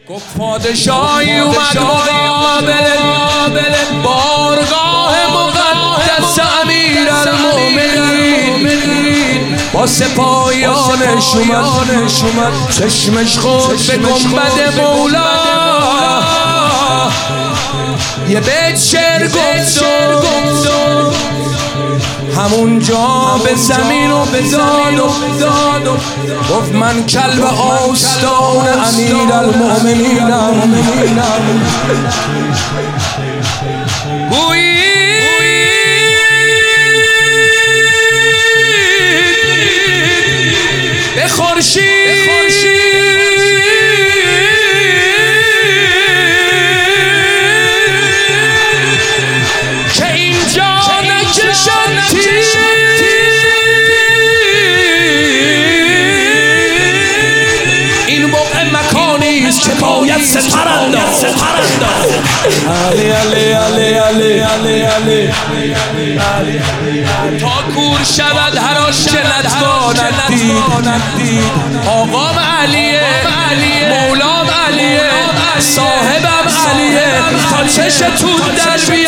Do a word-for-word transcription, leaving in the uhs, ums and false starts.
گفت پادشاهی اومد مقابل بارگاه مقدس امیرالمومنین، با سپاهیانش اومد، چشمش خورد به گنبد مولا، یه بیت شعر گفت همونجا به زمین و به داد و گفت من کلب آستان امیرالمومنینم. گویی به خورشید که اینجا نکشد تیر، این موقع مکانی است که باید ستر انداخت. علی علی علی علی علی علی تا کور شود هر آنچه نتواند دید. آقام علیه، مولام علیه، صاحبم علیه، تا چشتون در